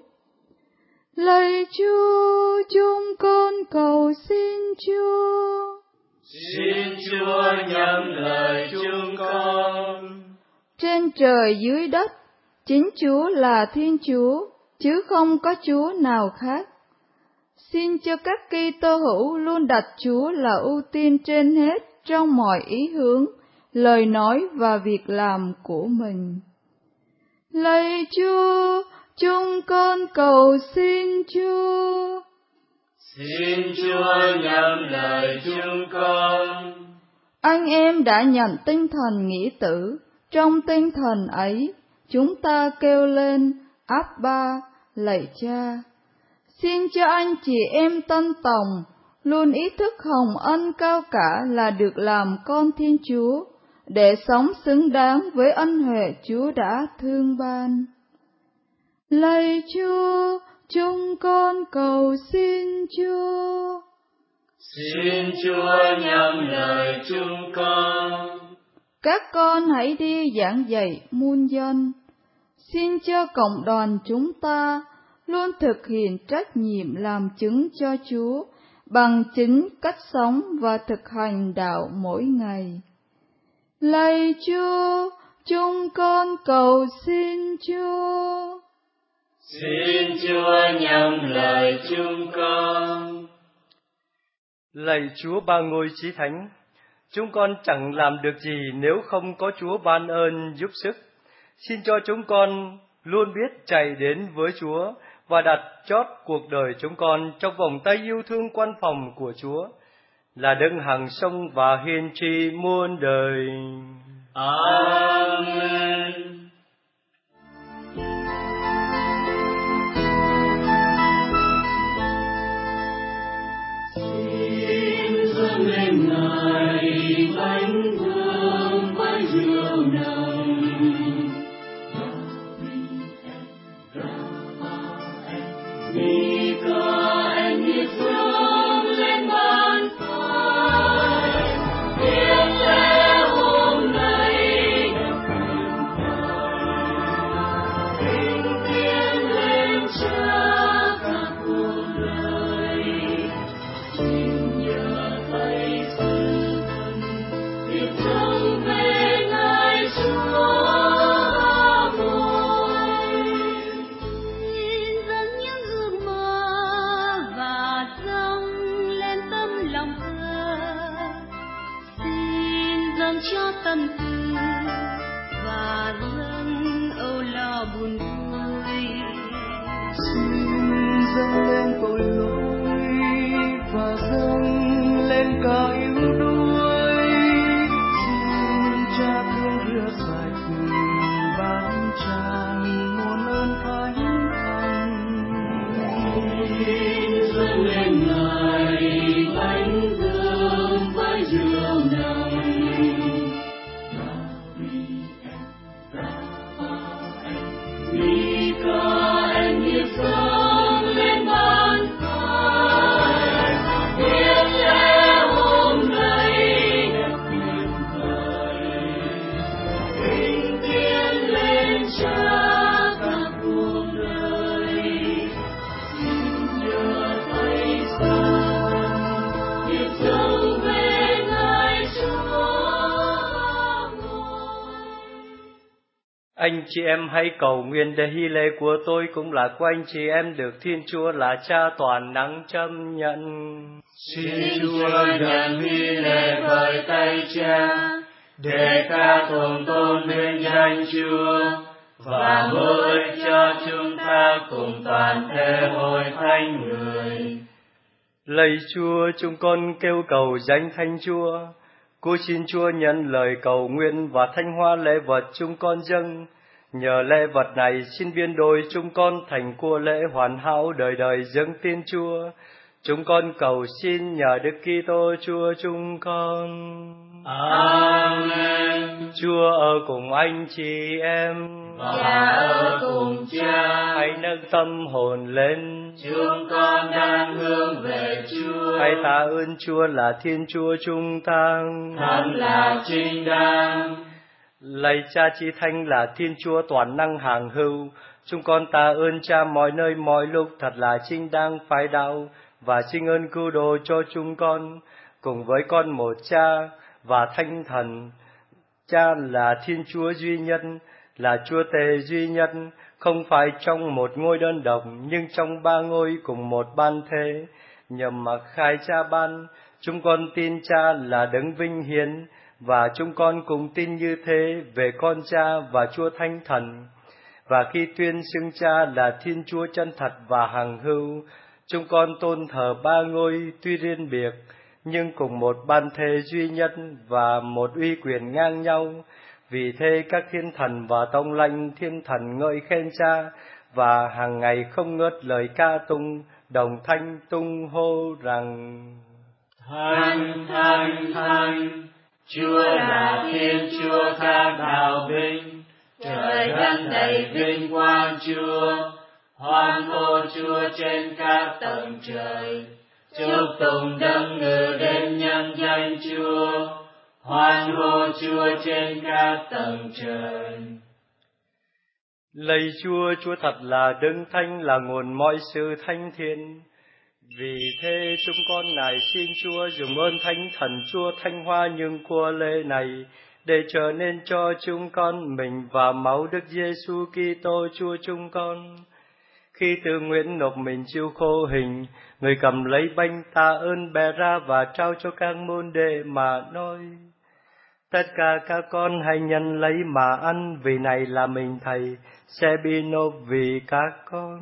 Lạy Chúa, chúng con cầu xin Chúa. Xin Chúa nhắm lời chúng con. Trên trời dưới đất, chính Chúa là Thiên Chúa, chứ không có Chúa nào khác. Xin cho các Kitô hữu luôn đặt Chúa là ưu tiên trên hết trong mọi ý hướng, lời nói và việc làm của mình. Lạy Chúa, chúng con cầu xin Chúa. Xin Chúa nhắm lời chúng con. Anh em đã nhận tinh thần nghĩa tử, trong tinh thần ấy, chúng ta kêu lên, Abba, lạy Cha. Xin cho anh chị em Tân Tòng luôn ý thức hồng ân cao cả là được làm con Thiên Chúa, để sống xứng đáng với ân huệ Chúa đã thương ban. Lạy Chúa, chúng con cầu xin Chúa. Xin Chúa nhắm lời chúng con. Các con hãy đi giảng dạy muôn dân. Xin cho cộng đoàn chúng ta luôn thực hiện trách nhiệm làm chứng cho Chúa bằng chính cách sống và thực hành đạo mỗi ngày. Lạy Chúa, chúng con cầu xin Chúa. Xin Chúa nhắm lời chúng con. Lạy Chúa Ba Ngôi Chí Thánh, chúng con chẳng làm được gì nếu không có Chúa ban ơn giúp sức. Xin cho chúng con luôn biết chạy đến với Chúa và đặt chót cuộc đời chúng con trong vòng tay yêu thương quan phòng của Chúa, là đấng hằng sống và hiền tri muôn đời. Amen. Xin dâng lên Ngài bánh hương với rượu nồng. cho tâm tư và dâng âu lo buồn vui. Xin dâng lên tội lỗi và dâng lên cả yếu đuối. Xin Cha thương rửa sạch ban tràn muôn ơn thánh thần. Xin dâng lên Ngài bánh hương với rượu nồng. Anh chị em hãy cầu nguyện để hy lễ của tôi cũng là của anh chị em được Thiên Chúa là Cha toàn năng chấp nhận. Xin Chúa nhận hy lễ bởi tay Cha, để ca tụng tôn vinh danh Chúa và hữu ích cho chúng ta cùng toàn thể hội thánh người. Lạy Chúa, chúng con kêu cầu danh Thánh Chúa. Cô xin Chúa nhận lời cầu nguyện và thanh hoa lễ vật chúng con dâng. Nhờ lễ vật này xin biên đổi chúng con thành của lễ hoàn hảo đời đời dâng tin Chúa. Chúng con cầu xin nhờ Đức Kitô Chúa chúng con. Amen. Chúa ở cùng anh chị em và ở cùng Cha. Hãy nâng tâm hồn lên, chúng con đang hướng về Chúa. Hãy tạ ơn Chúa là Thiên Chúa chúng ta, thật là chính đáng. Lạy Cha Chí Thánh là Thiên Chúa toàn năng hàng hữu, chúng con tạ ơn Cha mọi nơi mọi lúc thật là chính đáng phải đạo và xin ơn cứu độ cho chúng con, cùng với con một Cha và Thánh Thần. Cha là Thiên Chúa duy nhất, là Chúa Tề duy nhất, không phải trong một ngôi đơn độc, nhưng trong ba ngôi cùng một ban thế. Nhờ mặc khai Cha ban, chúng con tin Cha là đấng vinh hiển, và chúng con cùng tin như thế về con Cha và Chúa Thánh Thần. Và khi tuyên xưng Cha là Thiên Chúa chân thật và hằng hữu, chúng con tôn thờ ba ngôi tuy riêng biệt, nhưng cùng một ban thế duy nhất và một uy quyền ngang nhau. Vì thế các thiên thần và tông lệnh thiên thần ngợi khen Cha, và hàng ngày không ngớt lời ca tung, đồng thanh tung hô rằng: Thánh, Thánh, Thánh, Chúa là Thiên Chúa các đạo binh, trời đất đầy vinh quang Chúa, hoan hô Chúa trên các tầng trời, chúc tụng đấng ngự đến nhân danh Chúa, hoan hô Chúa trên các tầng trời. Lạy Chúa, Chúa thật là đấng thánh, là nguồn mọi sự thánh thiện. Vì thế chúng con nài xin Chúa dùng ơn Thánh Thần Chúa thanh hoa những của lễ này, để trở nên cho chúng con mình và máu Đức Giêsu Kitô Chúa chúng con. Khi tự nguyện nộp mình chịu khô hình, Người cầm lấy bánh tạ ơn bè ra và trao cho các môn đệ mà nói: Tất cả các con hãy nhận lấy mà ăn, vì này là mình Thầy sẽ bị nộp vì các con.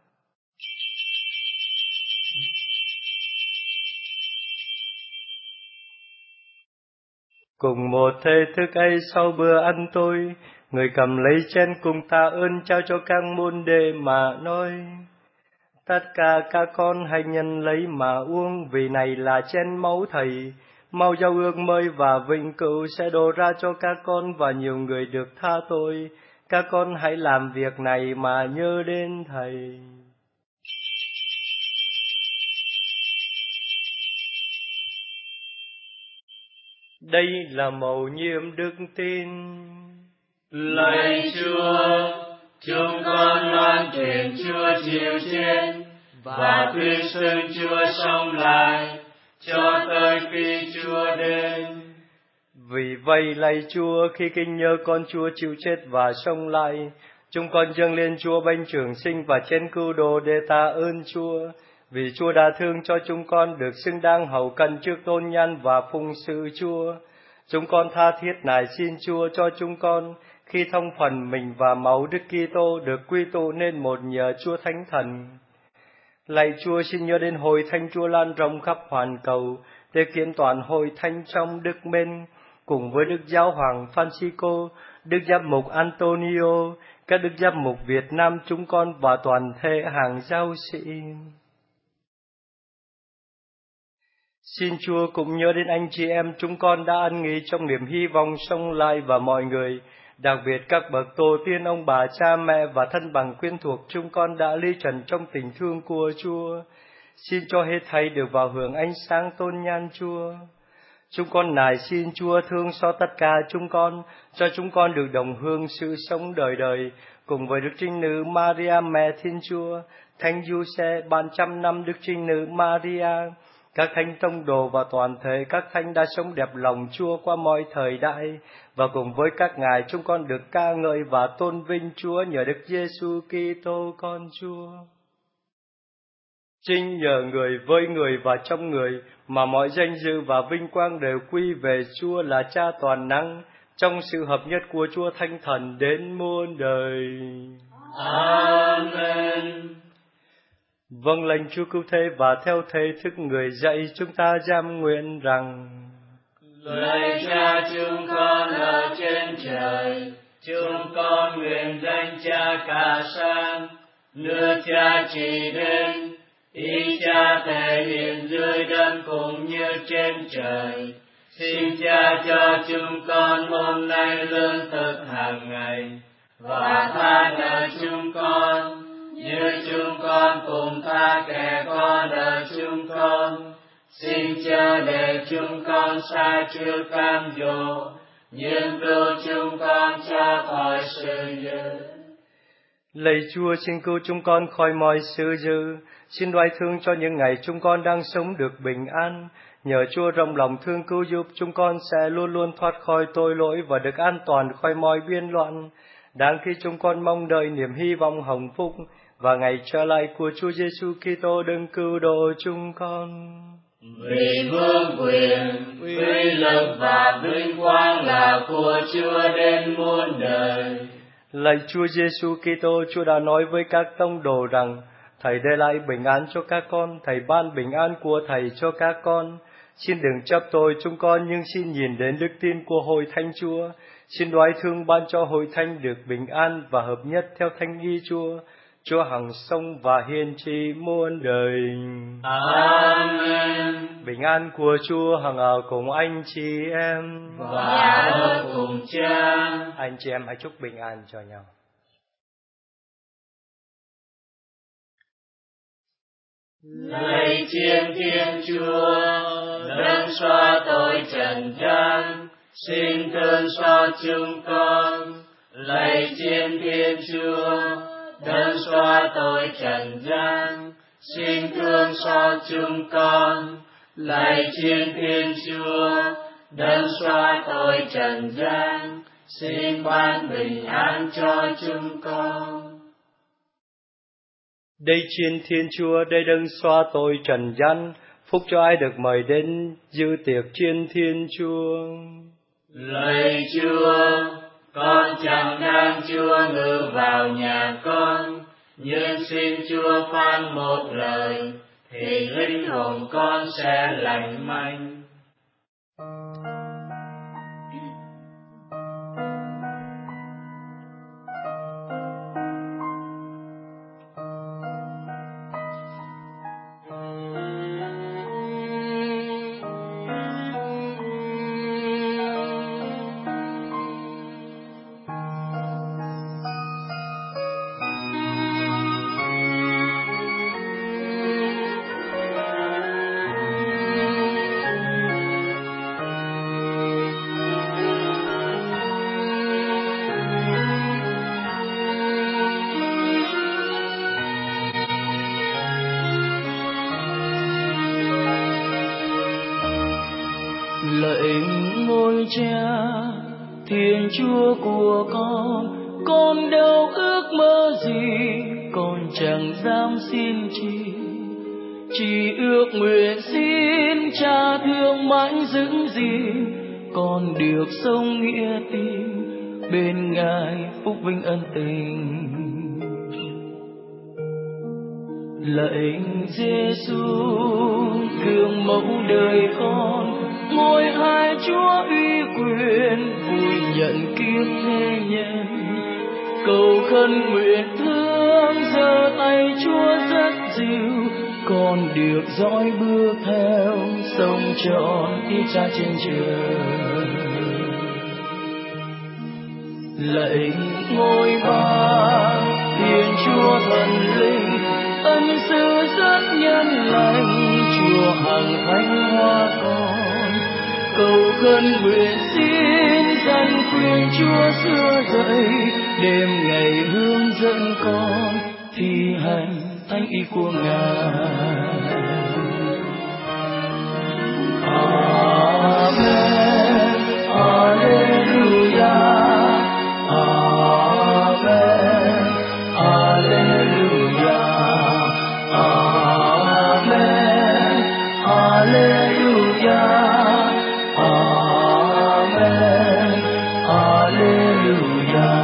Cùng một thể thức ấy, sau bữa ăn tối, Người cầm lấy chén cùng tạ ơn trao cho các môn đệ mà nói: Tất cả các con hãy nhận lấy mà uống, vì này là chén máu Thầy, máu giao ước mới và vĩnh cửu sẽ đổ ra cho các con và nhiều người được tha tội. Các con hãy làm việc này mà nhớ đến Thầy. Đây là mầu nhiệm đức tin. Lạy Chúa, chúng con loan truyền Chúa chịu chết và tuyên xưng Chúa sống lại cho tới khi Chúa đến. Vì vậy lạy Chúa, khi kinh nhớ con Chúa chịu chết và sống lại, chúng con dâng lên Chúa bánh trường sinh và chén cứu độ để tạ ơn Chúa, vì Chúa đã thương cho chúng con được xứng đáng hầu cận trước tôn nhân và phụng sự Chúa. Chúng con tha thiết nài xin Chúa cho chúng con, khi thông phần mình và máu Đức Kitô được quy tụ nên một nhờ Chúa Thánh Thần. Lạy Chúa, xin nhớ đến hội thánh Chúa lan rộng khắp hoàn cầu, để kiện toàn hội thánh trong đức mến, cùng với Đức Giáo hoàng Francisco, Đức Giám mục Antonio, các Đức Giám mục Việt Nam chúng con và toàn thể hàng giáo sĩ. Xin Chúa cũng nhớ đến anh chị em chúng con đã an nghỉ trong niềm hy vọng sống lại, và mọi người, đặc biệt các bậc tổ tiên, ông bà, cha mẹ và thân bằng quyến thuộc chúng con đã ly trần trong tình thương của Chúa. Xin cho hết thảy được vào hưởng ánh sáng tôn nhan Chúa. Chúng con nài xin Chúa thương xót tất cả chúng con, cho chúng con được đồng hương sự sống đời đời, cùng với Đức Trinh Nữ Maria Mẹ Thiên Chúa, Thánh Giuse, ban trăm năm Đức Trinh Nữ Maria, các thánh tông đồ và toàn thể các thánh đã sống đẹp lòng Chúa qua mọi thời đại, và cùng với các ngài chúng con được ca ngợi và tôn vinh Chúa nhờ Đức Giêsu Kitô con Chúa. Chính nhờ người, với người và trong người mà mọi danh dự và vinh quang đều quy về Chúa là Cha toàn năng, trong sự hợp nhất của Chúa Thánh Thần đến muôn đời. Amen. Vâng lệnh Chúa cứu thế, và theo thể thức người dạy chúng ta giam nguyện rằng: Lạy Cha chúng con ở trên trời, chúng con nguyện danh Cha cả sáng, nước Cha trị đến, ý Cha thể hiện dưới đất cũng như trên trời. Xin Cha cho chúng con hôm nay lương thực hàng ngày, và tha nợ chúng con như chúng con cùng tha kẻ có nợ chúng con. Xin chớ để chúng con sai trước cam dỗ, nhưng cứu chúng con cho khỏi sự dữ. Lạy Chúa, xin cứu chúng con khỏi mọi sự dữ. Xin đoái thương cho những ngày chúng con đang sống được bình an. Nhờ Chúa rộng lòng thương cứu giúp, chúng con sẽ luôn luôn thoát khỏi tội lỗi và được an toàn khỏi mọi biên loạn. Đang khi chúng con mong đợi niềm hy vọng hồng phúc và ngày trở lại của Chúa Giêsu Kitô đấng cứu độ chúng con. Vì vương quyền, uy lực và vinh quang là của Chúa đến muôn đời. Lạy Chúa Giêsu Kitô, Chúa đã nói với các tông đồ rằng: Thầy để lại bình an cho các con, Thầy ban bình an của Thầy cho các con. Xin đừng chấp tội chúng con, nhưng xin nhìn đến đức tin của Hội Thánh Chúa. Xin đoái thương ban cho Hội Thánh được bình an và hợp nhất theo thánh ý Chúa. Chúa hằng sống và hiền trị muôn đời. Amen. Bình an của Chúa hằng ở cùng anh chị em và ở cùng Cha. Anh chị em hãy chúc bình an cho nhau. Lạy Thiên Thiên Chúa, đấng xóa tội trần gian, xin thương xót chúng con. Lạy Thiên Thiên Chúa, đấng xóa tội trần gian, xin thương xót chúng con. Lạy Thiên Thiên Chúa, đấng xóa tội trần gian, xin ban bình an cho chúng con. Đây Thiên Thiên Chúa, đây đấng xóa tội trần gian, phúc cho ai được mời đến dự tiệc Thiên Thiên Chúa. Lạy Chúa, con chẳng đáng Chúa ngự vào nhà con, nhưng xin Chúa phán một lời, thì linh hồn con sẽ lành mạnh. Lạy ngôi Cha, Thiên Chúa của con, con đâu ước mơ gì, con chẳng dám xin chi, chỉ ước nguyện xin Cha thương mãi giữ gìn, con được sống nghĩa tình bên Ngài phúc vinh ân tình. Lạy Giêsu, gương mẫu đời con, ngôi hai Chúa uy quyền, vui nhận kiếp thế nhân. Cầu khẩn nguyện thương, giơ tay Chúa rất dịu, con được dõi bước theo, sống trọn ý Cha trên trời. Lạy ngôi Ba, Thiên Chúa thần linh, ân sư rất nhân lành, Chúa hằng thánh hóa con, cầu khẩn nguyện xin dân khuyên Chúa xưa dậy, đêm ngày hướng dẫn con thi hành thánh ý của Ngài. Amen, Alleluia, Amen, Alleluia, Amen, Alleluia, Amen, Alleluia.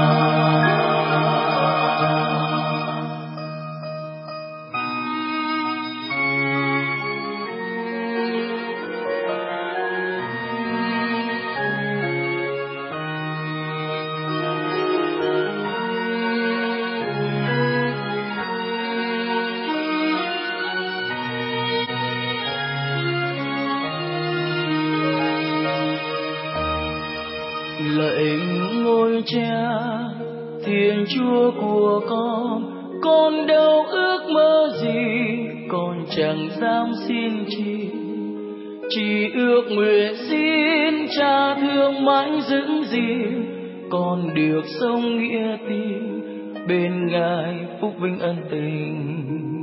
Lạy ngôi Cha, Thiên Chúa của con, con đâu ước mơ gì, con chẳng dám xin chi, chỉ ước nguyện xin Cha thương mãi giữ gìn, con được sống nghĩa tình bên Ngài phúc vinh ân tình.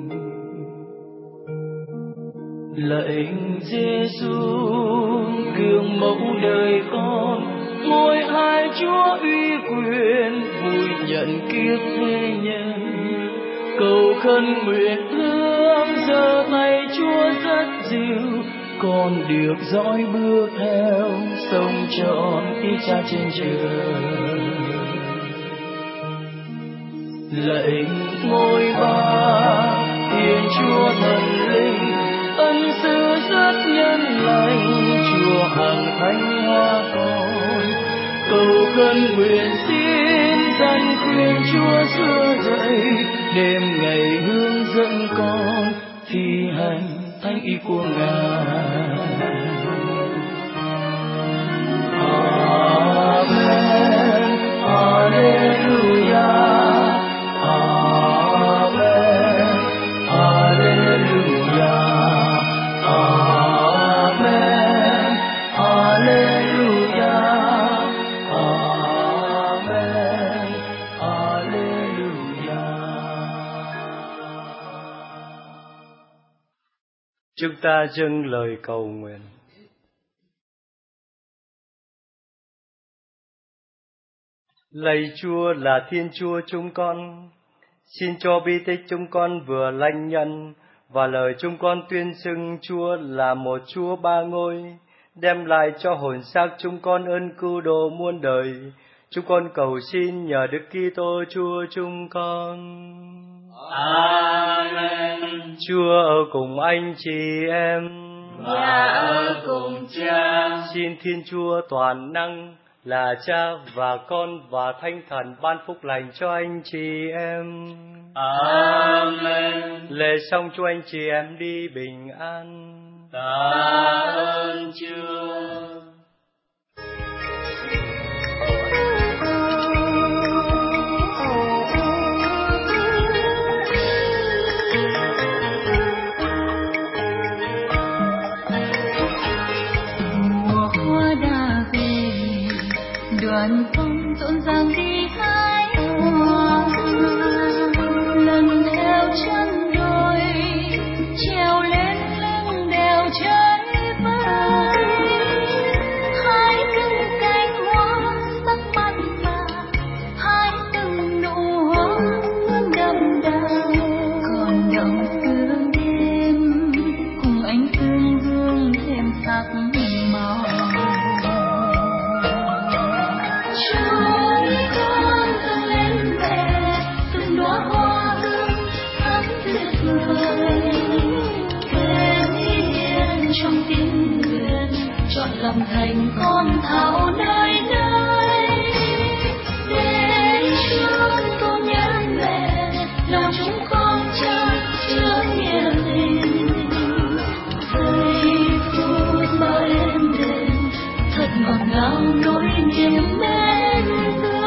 Lạy Giêsu, gương mẫu đời con, ngôi hai Chúa uy quyền, nhận kiếp thế nhân. Cầu khấn nguyện ước giơ tay Chúa rất dịu, con được dõi bước theo sông tròn ý Cha trên trời. Lạy ngôi Ba Thiên Chúa thần linh, ân sư rất nhân lành, Chúa hằng thánh hóa con. Cầu khấn nguyện xin dân khuyên Chúa xưa dậy, đêm ngày hướng dẫn con thi hành thánh ý của Ngài. Amen, Alleluia. Amen, Alleluia. Amen, Alleluia. Amen, Alleluia. Chúng ta dâng lời cầu nguyện. Lạy Chúa là Thiên Chúa chúng con, xin cho bi tích chúng con vừa lãnh nhận và lời chúng con tuyên xưng Chúa là một Chúa ba ngôi, đem lại cho hồn xác chúng con ơn cứu độ muôn đời. Chúng con cầu xin nhờ Đức Kitô Chúa chúng con. Amen. Chúa ở cùng anh chị em và ở cùng Cha. Xin Thiên Chúa toàn năng là Cha và Con và Thánh Thần ban phúc lành cho anh chị em. Amen. Lễ xong cho anh chị em đi bình an. Tạ ơn Chúa. Đoàn phong rộn ràng đi hái hoa, lần theo chân đồi trèo lên lưng đèo chơi vơi. Hái từng cánh hoa sắc mặn mà, hái từng nụ hoa hương đậm đà, còn đậm sương đêm cùng ánh sương hương thêm sắc màu. Chúng con dâng lên mẹ từng đóa hoa hương thắm tuyệt vời, thêm hiền trong tiếng nguyện chọn làm thành con thảo nơi nơi. Đến trước tôn nhớ mẹ lòng chúng con chân chứa nghĩa tình, giây phút bao êm đềm thật ngọt ngào nỗi niềm mến thương.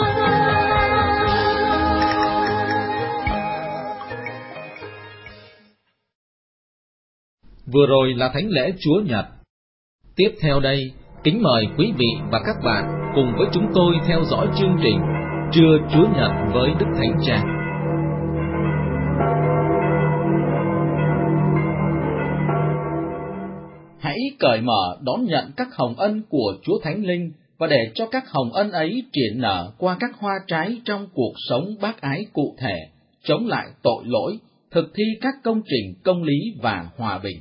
Vừa rồi là thánh lễ Chúa Nhật. Tiếp theo đây, kính mời quý vị và các bạn cùng với chúng tôi theo dõi chương trình Trưa Chúa Nhật với Đức Thánh Cha. Hãy cởi mở đón nhận các hồng ân của Chúa Thánh Linh và để cho các hồng ân ấy triển nở qua các hoa trái trong cuộc sống bác ái cụ thể, chống lại tội lỗi, thực thi các công trình công lý và hòa bình.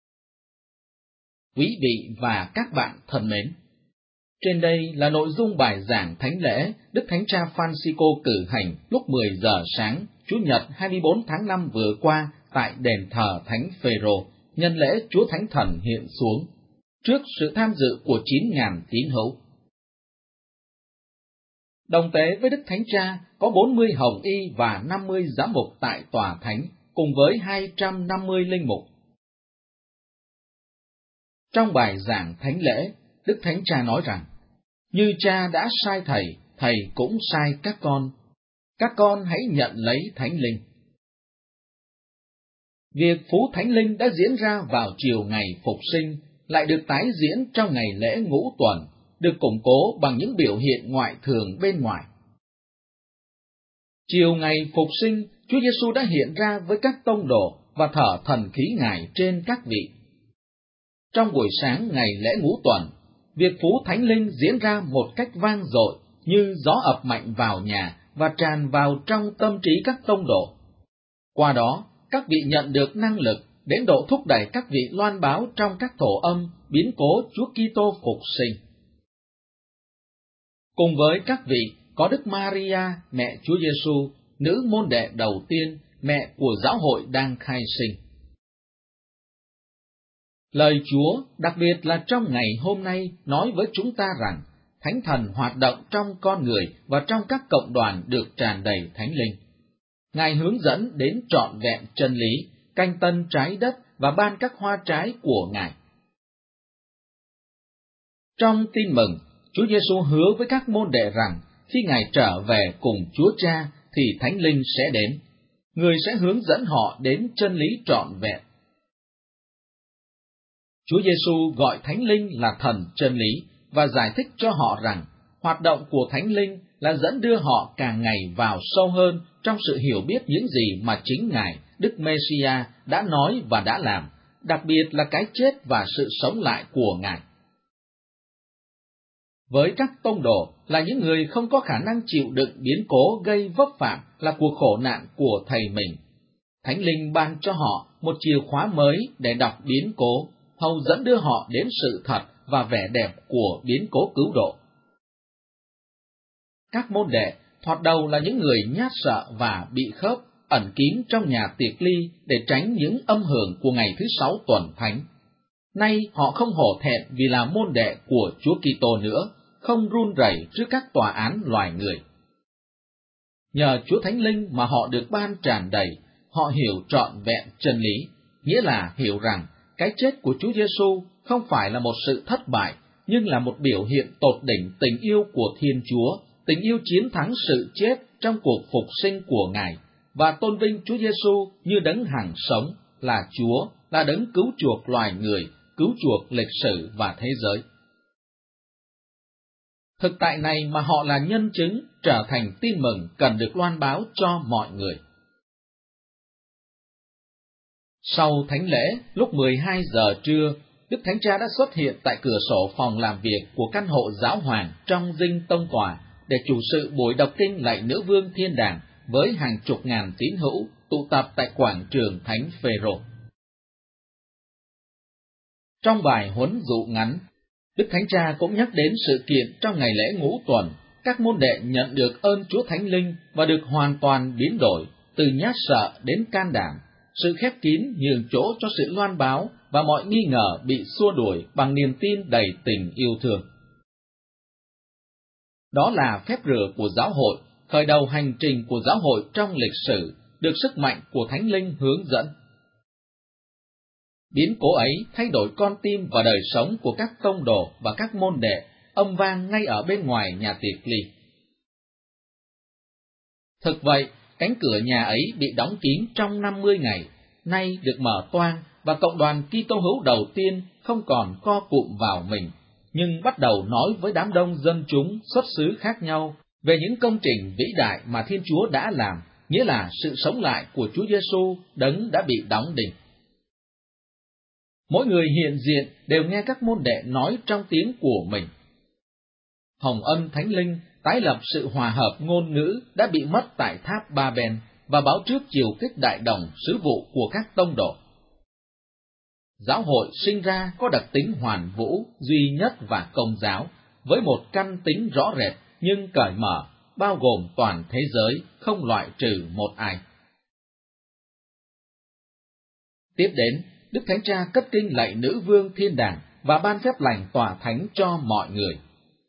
Quý vị và các bạn thân mến, trên đây là nội dung bài giảng thánh lễ Đức Thánh Cha Francisco cử hành lúc mười giờ sáng Chủ nhật hai mươi bốn tháng năm vừa qua tại đền thờ Thánh Phêrô, nhân lễ Chúa Thánh Thần hiện xuống, trước sự tham dự của chín nghìn tín hữu. Đồng tế với Đức Thánh Cha có bốn mươi hồng y và năm mươi giám mục tại tòa thánh, cùng với hai trăm năm mươi linh mục. Trong bài giảng thánh lễ, Đức Thánh Cha nói rằng, như Cha đã sai Thầy, Thầy cũng sai các con. Các con hãy nhận lấy Thánh Linh. Việc phú Thánh Linh đã diễn ra vào chiều ngày Phục sinh, lại được tái diễn trong ngày lễ Ngũ Tuần, được củng cố bằng những biểu hiện ngoại thường bên ngoài. Chiều ngày Phục sinh, Chúa Giêsu đã hiện ra với các tông đồ và thở thần khí Ngài trên các vị. Trong buổi sáng ngày lễ Ngũ Tuần, việc phú Thánh Linh diễn ra một cách vang dội như gió ập mạnh vào nhà và tràn vào trong tâm trí các tông đồ. Qua đó, các vị nhận được năng lực đến độ thúc đẩy các vị loan báo trong các thổ âm biến cố Chúa Kitô phục sinh. Cùng với các vị có Đức Maria, mẹ Chúa Giêsu, nữ môn đệ đầu tiên, mẹ của giáo hội đang khai sinh. Lời Chúa, đặc biệt là trong ngày hôm nay, nói với chúng ta rằng Thánh Thần hoạt động trong con người và trong các cộng đoàn được tràn đầy Thánh Linh. Ngài hướng dẫn đến trọn vẹn chân lý, canh tân trái đất và ban các hoa trái của Ngài. Trong tin mừng, Chúa Giêsu hứa với các môn đệ rằng khi Ngài trở về cùng Chúa Cha thì Thánh Linh sẽ đến. Người sẽ hướng dẫn họ đến chân lý trọn vẹn. Chúa Giêsu gọi Thánh Linh là thần chân lý và giải thích cho họ rằng hoạt động của Thánh Linh là dẫn đưa họ càng ngày vào sâu hơn trong sự hiểu biết những gì mà chính Ngài, Đức Mê-si-a, đã nói và đã làm, đặc biệt là cái chết và sự sống lại của Ngài. Với các tông đồ là những người không có khả năng chịu đựng biến cố gây vấp phạm là cuộc khổ nạn của Thầy mình, Thánh Linh ban cho họ một chìa khóa mới để đọc biến cố, hầu dẫn đưa họ đến sự thật và vẻ đẹp của biến cố cứu độ. Các môn đệ thoạt đầu là những người nhát sợ và bị khớp, ẩn kín trong nhà tiệc ly để tránh những âm hưởng của ngày thứ sáu tuần thánh. Nay họ không hổ thẹn vì là môn đệ của Chúa Kitô nữa, không run rẩy trước các tòa án loài người. Nhờ Chúa Thánh Linh mà họ được ban tràn đầy, họ hiểu trọn vẹn chân lý, nghĩa là hiểu rằng cái chết của Chúa Giêsu không phải là một sự thất bại, nhưng là một biểu hiện tột đỉnh tình yêu của Thiên Chúa, tình yêu chiến thắng sự chết trong cuộc phục sinh của Ngài, và tôn vinh Chúa Giêsu như đấng hằng sống, là Chúa, là đấng cứu chuộc loài người, cứu chuộc lịch sử và thế giới. Thực tại này mà họ là nhân chứng, trở thành tin mừng cần được loan báo cho mọi người. Sau thánh lễ, lúc mười hai giờ trưa, Đức Thánh Cha đã xuất hiện tại cửa sổ phòng làm việc của căn hộ giáo hoàng trong dinh tông tòa để chủ sự buổi đọc kinh lạy Nữ Vương Thiên Đàng với hàng chục ngàn tín hữu tụ tập tại quảng trường Thánh Phêrô. Trong bài huấn dụ ngắn, Đức Thánh Cha cũng nhắc đến sự kiện trong ngày lễ ngũ tuần, các môn đệ nhận được ơn Chúa Thánh Linh và được hoàn toàn biến đổi, từ nhát sợ đến can đảm, sự khép kín nhường chỗ cho sự loan báo và mọi nghi ngờ bị xua đuổi bằng niềm tin đầy tình yêu thương. Đó là phép rửa của giáo hội, khởi đầu hành trình của giáo hội trong lịch sử, được sức mạnh của Thánh Linh hướng dẫn. Biến cố ấy thay đổi con tim và đời sống của các tông đồ và các môn đệ, âm vang ngay ở bên ngoài nhà tiệc ly. Thực vậy, cánh cửa nhà ấy bị đóng kín trong năm mươi ngày, nay được mở toang và cộng đoàn Kitô hữu đầu tiên không còn co cụm vào mình, nhưng bắt đầu nói với đám đông dân chúng xuất xứ khác nhau về những công trình vĩ đại mà Thiên Chúa đã làm, nghĩa là sự sống lại của Chúa Giêsu đấng đã bị đóng đinh. Mỗi người hiện diện đều nghe các môn đệ nói trong tiếng của mình. Hồng ân Thánh Linh tái lập sự hòa hợp ngôn ngữ đã bị mất tại tháp Ba Ben và báo trước chiều kích đại đồng sứ vụ của các tông đồ. Giáo hội sinh ra có đặc tính hoàn vũ, duy nhất và công giáo, với một căn tính rõ rệt nhưng cởi mở, bao gồm toàn thế giới, không loại trừ một ai. Tiếp đến, Đức Thánh Cha cất kinh lạy Nữ Vương Thiên Đàng và ban phép lành tỏa thánh cho mọi người.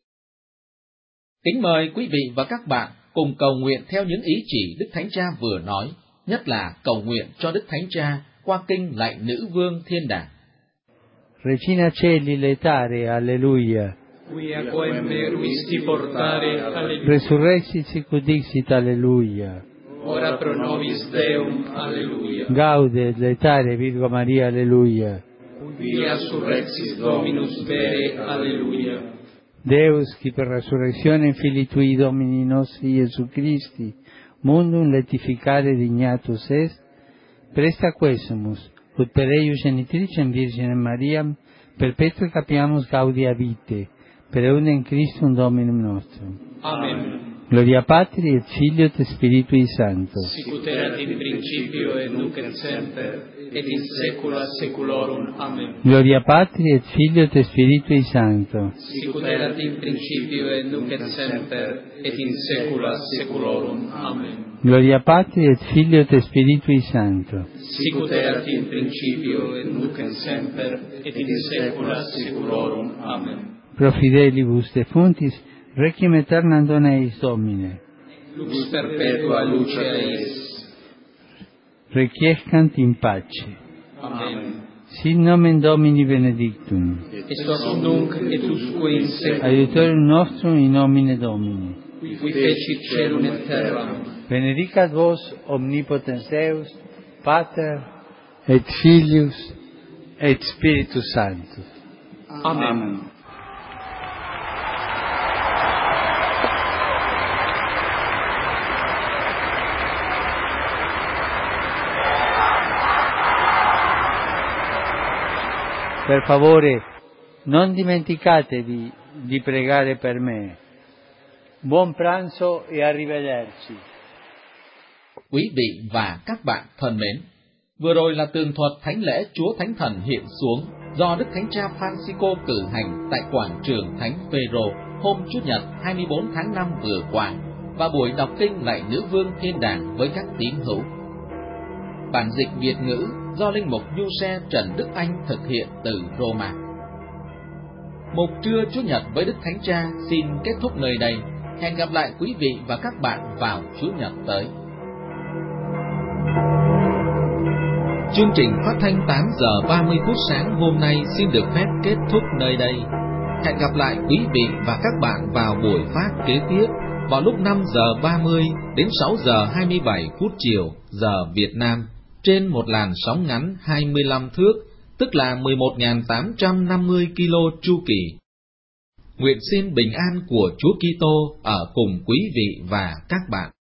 Kính mời quý vị và các bạn cùng cầu nguyện theo những ý chỉ Đức Thánh Cha vừa nói, nhất là cầu nguyện cho Đức Thánh Cha qua kinh lạy Nữ Vương Thiên Đàng. Regina Celi letare, alleluia. Quia quem meruisti portare, alleluia. Resurrexit sicut dixit, alleluia. Ora pro nobis Deum, alleluia. Gaude letare Virgo Maria, alleluia. Quia surrexit Dominus vere, alleluia. Deus, qui per resurrectione Filii Tui Domini nostri Iesu Christi, mundum letificare dignatus est, presta quesumus, ut per eius genitricem Virginem Mariam, perpetua capiamus gaudia vitae, per eundem Christum Dominum nostrum. Amen. Gloria Patri et Filio et Spiritui Sancto. Sicut erat in principio et nunc et semper, et in saecula saeculorum. Amen. Gloria Patri et Filio et Spiritui Sancto. Sicut erat in principio et nunc et semper, et in saecula saeculorum. Amen. Gloria Patri et Filio et Spiritui Sancto. Sicut erat in principio et nunc et semper, et in saecula saeculorum. Amen. Pro fidelibus defuntis, requiem aeternam dona eis Domine. Lux perpetua luce eis. Requiescant in pace. Amen. Sit nomen Domini benedictum. Est hoc nunc et usque in saeculum. Aiutorium nostrum in nomine Domini. Qui fecit caelum et terram. Benedicat vos omnipotens Deus, Pater et Filius et Spiritus Sanctus. Amen. Per favore, non dimenticatevi di pregare per me. Buon pranzo e arrivederci. Quý vị và các bạn thân mến, vừa rồi là tường thuật thánh lễ Chúa Thánh Thần hiện xuống do Đức Thánh Cha Francisco cử hành tại quảng trường Thánh Phêrô hôm Chủ nhật hai mươi bốn tháng năm vừa qua và buổi đọc kinh lạy Nữ Vương Thiên Đàng với các tín hữu. Bản dịch Việt ngữ do Linh mục Du Xe Trần Đức Anh thực hiện từ Roma. Mục trưa Chủ nhật với Đức Thánh Cha xin kết thúc nơi đây. Hẹn gặp lại quý vị và các bạn vào Chủ nhật tới. Chương trình phát thanh tám giờ ba mươi phút sáng hôm nay xin được phép kết thúc nơi đây. Hẹn gặp lại quý vị và các bạn vào buổi phát kế tiếp vào lúc năm giờ ba mươi đến sáu giờ hai mươi bảy phút chiều giờ Việt Nam trên một làn sóng ngắn hai mươi lăm thước, tức là mười một nghìn tám trăm năm mươi ki lô chu kỳ. Nguyện xin bình an của Chúa Kitô ở cùng quý vị và các bạn.